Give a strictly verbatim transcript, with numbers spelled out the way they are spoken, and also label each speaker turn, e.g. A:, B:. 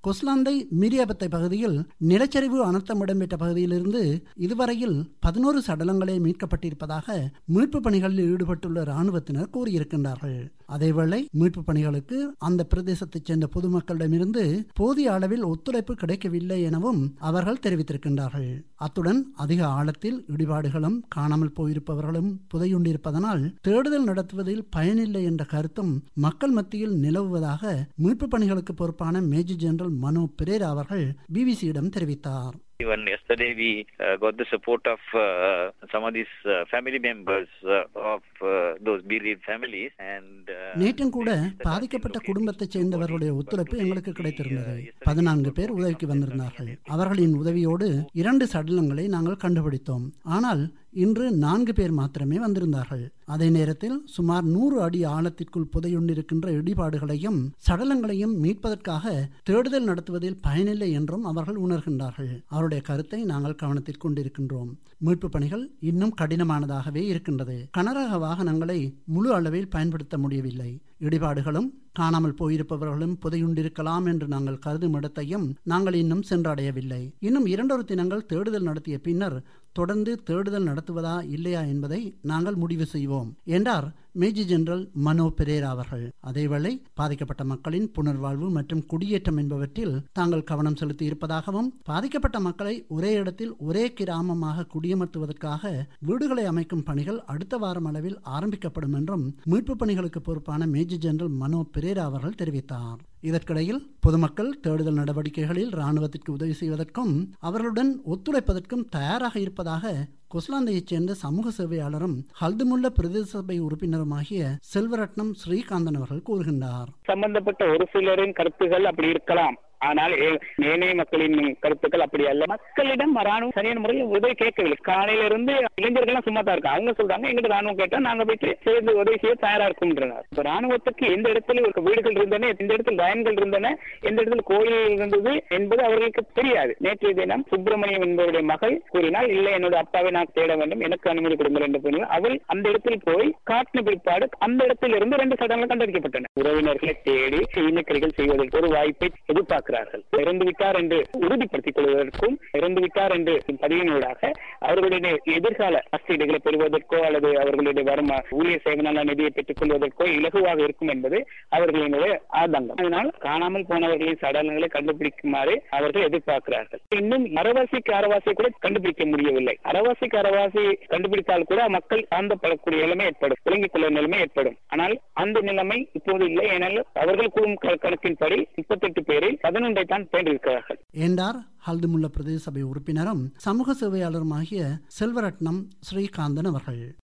A: கொஸ்லாந்தை மீரியாபத்தை பகுதியில் நிலச்சரிவு அனர்த்தம் இடம்பெற்ற பகுதியிலிருந்து இதுவரையில் பதினோரு சடலங்களே மீட்கப்பட்டிருப்பதாக மீட்பு பணிகளில் ஈடுபட்டுள்ள இராணுவத்தினர் கூறியிருக்கின்றார்கள். அதேவேளை மீட்பு பணிகளுக்கு அந்த பிரதேசத்தைச் சேர்ந்த பொதுமக்களிடமிருந்து போதிய அளவில் ஒத்துழைப்பு கிடைக்கவில்லை எனவும் அவர்கள் தெரிவித்திருக்கின்றார்கள். அத்துடன் அதிக ஆழத்தில் இடிபாடுகளும் காணாமல் போயிருப்பவர்களும் புதையுண்டிருப்பதனால் தேடுதல் நடத்துவதில் பயனில்லை என்ற கருத்தும் மக்கள் மத்தியில் நிலவுவதாக மீட்பு பணிகளுக்கு பொறுப்பான மேஜர் ஜெனரல் மனோ பெரேரா அவர்கள் பிபிசியிடம் தெரிவித்தார்.
B: Even yesterday we uh, got the support of uh, some of these uh, family members uh, of uh, those bereaved families and
A: நேற்றும் கூட பாதிக்கப்பட்ட குடும்பத்தைச் சேர்ந்தவர்களுடைய ஒத்துழைப்பு எங்களுக்கு கிடைத்திருந்தது. பதினான்கு பேர் உதவிக்கு வந்திருந்தார்கள். அவர்களின் உதவியோடு இரண்டு சடலங்களை நாங்கள் கண்டுபிடித்தோம். ஆனால் இன்று நான்கு பேர் மாத்திரமே வந்திருந்தார்கள். அதே நேரத்தில் சுமார் நூறு அடி ஆழத்திற்குள் புதையுண்டிருக்கின்ற இடிபாடுகளையும் சடலங்களையும் மீட்பதற்காக தேடுதல் நடத்துவதில் பயனில்லை என்றும் அவர்கள் உணர்கின்றார்கள். அவருடைய கருத்தை நாங்கள் கவனத்தில் கொண்டிருக்கின்றோம். மீட்பு பணிகள் இன்னும் கடினமானதாகவே இருக்கின்றது. கனரக வாகனங்களை முழு அளவில் பயன்படுத்த முடியவில்லை. இடிபாடுகளும் காணாமல் போயிருப்பவர்களும் புதையுண்டிருக்கலாம் என்று நாங்கள் கருதும் இடத்தையும் நாங்கள் இன்னும் சென்றடையவில்லை. இன்னும் இரண்டொரு தினங்கள் தேடுதல் நடத்திய பின்னர் தொடர்ந்து தேடுதல் நடத்துவதா இல்லையா என்பதை நாங்கள் முடிவு செய்வோம் என்றார் மேஜர் ஜெனரல் மனோ பெரேரா அவர்கள். அதேவேளை பாதிக்கப்பட்ட மக்களின் புனர்வாழ்வு மற்றும் குடியேற்றம் என்பவற்றில் தாங்கள் கவனம் செலுத்தி இருப்பதாகவும் பாதிக்கப்பட்ட மக்களை ஒரே இடத்தில் ஒரே கிராமமாக குடியமர்த்துவதற்காக வீடுகளை அமைக்கும் பணிகள் அடுத்த வாரம் அளவில் ஆரம்பிக்கப்படும் என்றும் மீட்பு பணிகளுக்கு பொறுப்பான மேஜர் ஜெனரல் மனோ பெரேரா அவர்கள் தெரிவித்தார். இதற்கிடையில் பொதுமக்கள் தேடுதல் நடவடிக்கைகளில் இராணுவத்திற்கு உதவி செய்வதற்கும் அவர்களுடன் ஒத்துழைப்பதற்கும் தயாராக இருப்பதாக கொஸ்லாந்தையைச் சேர்ந்த சமூக சேவையாளரும் ஹல்துமுல்ல பிரதேச சபை உறுப்பினருமாகிய செல்வரட்னம் ஸ்ரீகாந்தன் அவர்கள் கூறுகின்றார்.
C: சம்பந்தப்பட்ட ஒரு சிலரின் கருத்துகள் அப்படி இருக்கலாம், ஆனால் ஏனைய மக்களின் கருத்துக்கள் அப்படி அல்ல. மக்களிடம் ராணுவம் சரியான முறையில் உதவி கேட்கவில்லை. காலையில இருந்து இளைஞர்கள் சும்மா தான் இருக்கு. அவங்க சொல்றாங்க எங்கிட்ட ராணுவம் கேட்டா நாங்க போயிட்டு சேர்ந்து உதவி செய்ய தயாரா இருக்கும்ன்றாங்க. இப்ப ராணுவத்துக்கு எந்த இடத்துல ஒரு வீடுகள் இருந்தன, எந்த இடத்துல வயன்கள் இருந்தன, எந்த இடத்துல கோயில் இருந்தது என்பது அவர்களுக்கு தெரியாது. நேற்றைய தினம் சுப்பிரமணியம் என்பவருடைய மகள் கூறினால், இல்லை என்னோட அப்பாவை நான் தேட வேண்டும், எனக்கு அனுமதி கொடுங்கள் என்று கூறினார். அவள் அந்த இடத்தில் போய் காட்டின பிற்பாடு அந்த இடத்தில் இருந்து ரெண்டு சடலங்கள் கண்டறிக்கப்பட்டன. உறவினர்களை தேடி இனக்கரிகள் செய்வதற்கு ஒரு வாய்ப்பை எதிர்பார்க்க இறந்து விட்டார் என்று உறுதிப்படுத்திக் கொள்வதற்கும் இறந்து விட்டார் என்று பதிவினூடாக அவர்களுடைய எதிர்கால அஸ்தீடுகளை பெறுவதற்கோ அல்லது அவர்களுடைய வருமா ஊழியர் சேவன நிதியை பெற்றுக் கொள்வதற்கோ இலகுவாக இருக்கும் என்பது அவர்களுடைய ஆதங்கம். அதனால் காணாமல் போனவர்களின் சடலங்களை கண்டுபிடிக்குமாறு அவர்கள் எதிர்பார்க்கிறார்கள். இன்னும் அறவாசிக்கு அறவாசியை கூட கண்டுபிடிக்க முடியவில்லை. அறவாசிக்கு அறவாசி கண்டுபிடித்தால் கூட மக்கள் சார்ந்தப்படக்கூடிய நிலைமை ஏற்படும், விளங்கிக் கொள்ள நிலைமை ஏற்படும். ஆனால் அந்த நிலைமை இப்போது இல்லை. ஏனால் அவர்கள் கூறும் கணக்கின்படி முப்பத்தி எட்டு பேரில் பதினொன்றை தான் தேர்ந்தெடுக்கிறார்கள்
A: என்றார் ஹல்துமுல்ல பிரதேச சபை உறுப்பினரும் சமூக சேவையாளருமாகிய செல்வரட்னம் ஸ்ரீகாந்தன் அவர்கள்.